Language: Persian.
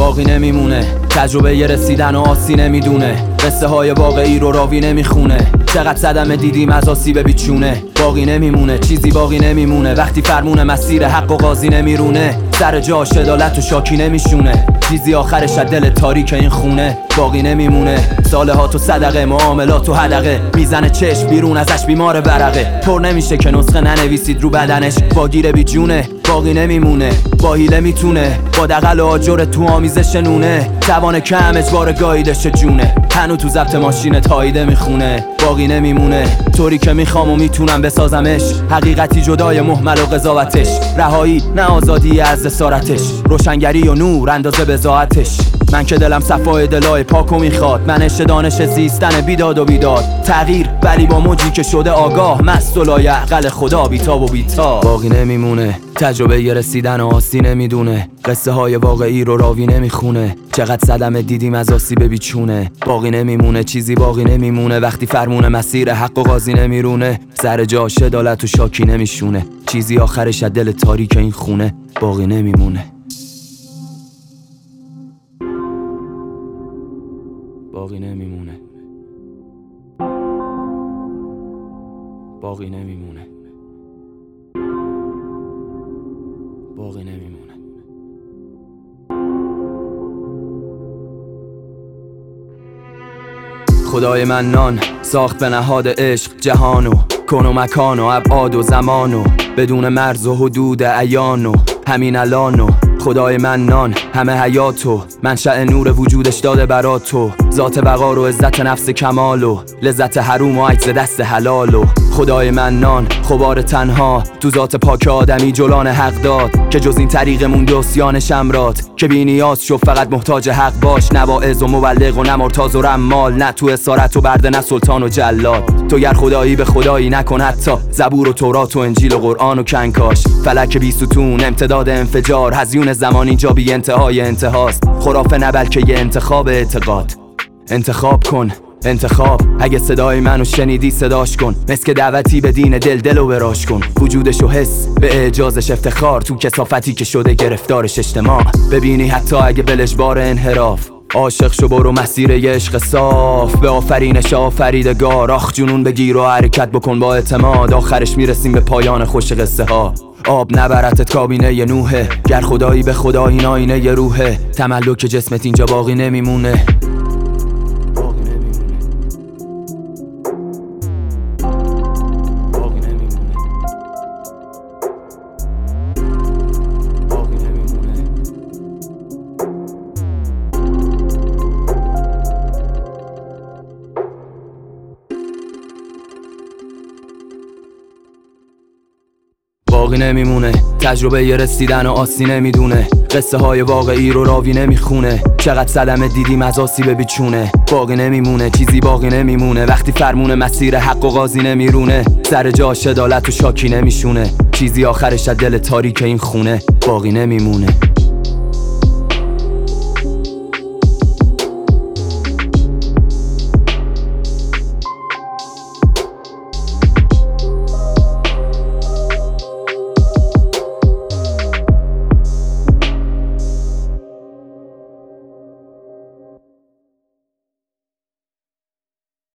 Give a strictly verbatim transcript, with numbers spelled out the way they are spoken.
باقی نمیمونه. تجربه ی رسیدن و آسی نمیدونه، قصه های واقعی رو راوی نمیخونه. چقدر صدمه دیدیم از آسیب بیچونه، باقی نمیمونه، چیزی باقی نمیمونه. وقتی فرمون مسیر حق و قاضی نمیرونه، سر جاش عدالت و شاکی نمیشونه. چیزی آخرش از دل تاریک این خونه، باقی نمیمونه. صالحات و صدقه، معاملات و حدقه، میزنه چشم بیرون ازش بیمار ورقه. پر نمیشه که نسخه ننویسید رو بدنش، باگیر بی جونه، باقی نمیمونه. با حیله میتونه، با دغل و آجر تو آمیزش نونه. توان کم اجبار گاییدش جونه، هنو تو ضبط ماشین تاییده میخونه. باقی نمیمونه، طوری که میخوام و میتونم بسازمش. حقیقتی جدای مهمل و قضاوتش، رهایی نه آزادی از اسارتش. روشنگری و نور اندازه بضاعتش. من که دلم صفای دلای پاکو میخواد، منش دانش زیستن بیداد و بیداد. تغییر ولی با موجی که شده آگاه، مست و لایعقل خدا بیتاب و بیتا. باقی نمیمونه، تجربه ی رسیدن و آسی نمیدونه، قصه های واقعی رو راوی نمیخونه. چقدر صدمه دیدیم از آسیب بیچونه، باقی نمیمونه، چیزی باقی نمیمونه. وقتی فرمون مسیر حق و قاضی نمیرونه، سر جاش عدالت و شاکی نمیشونه. چیزی آخرش از دل تاریک این خونه، باقی نمیمونه. باقی نمیمونه، باقی نمیمونه، باقی نمیمونه. خدای منان ساخت به نهاد عشق جهانو، کن و مکان و ابعاد و زمانو، بدون مرز و حدود عیانو، همین الانو. خدای منان همه حیاتو، منشأ نور وجودش داده برا تو. ذات وقار و عزت نفس کمالو، لذت حروم و عجز دست حلالو. خدای منان خبار تنها، تو ذات پاک آدمی جلان حق داد. که جز این طریق مونده اسیان شمرات، که بی نیاز شو فقط محتاج حق باش. نه واعظ و مبلغ و نه مرتاض و رمال، نه تو اسارت و برده نه سلطان و جلاد. تو گر خدایی به خدایی نکن حتی، زبور و تورات و انجیل و قرآن و کنکاش. فلک بی ستون امتداد انفجار، هزیون زمان اینجا بی انتهای انتهاست. خرافه نه بلکه یه انتخاب اعتقاد. انتخاب کن انتخاب، اگه صدای منو شنیدی صداش کن. مثل که دعوتی به دین دل دلو براش کن. وجودشو حس به اعجازش افتخار، تو کثافتی که شده گرفتارش اجتماع. ببینی حتی اگه بلش بار انحراف، عاشق شو برو مسیر ی عشق صاف. به آفرینش آفریدگار، آخ جنون بگیر و حرکت بکن با اعتماد. آخرش میرسیم به پایان خوش قصه ها. آب نبرتت کابینه ی نوحه، گر خدایی به خدا این آینه ی روحه. تملک جسمت اینجا باقی نمیمونه. باقی نمیمونه، تجربه ی رسیدن و آسی نمیدونه، قصه های واقعی رو راوی نمیخونه. چقدر صدمه دیدیم از آسیب بیچونه، باقی نمیمونه، چیزی باقی نمیمونه. وقتی فرمون مسیر حق و قاضی نمیرونه، سر جاش عدالت و شاکی نمیشونه. چیزی آخرش از دل تاریک این خونه، باقی نمیمونه.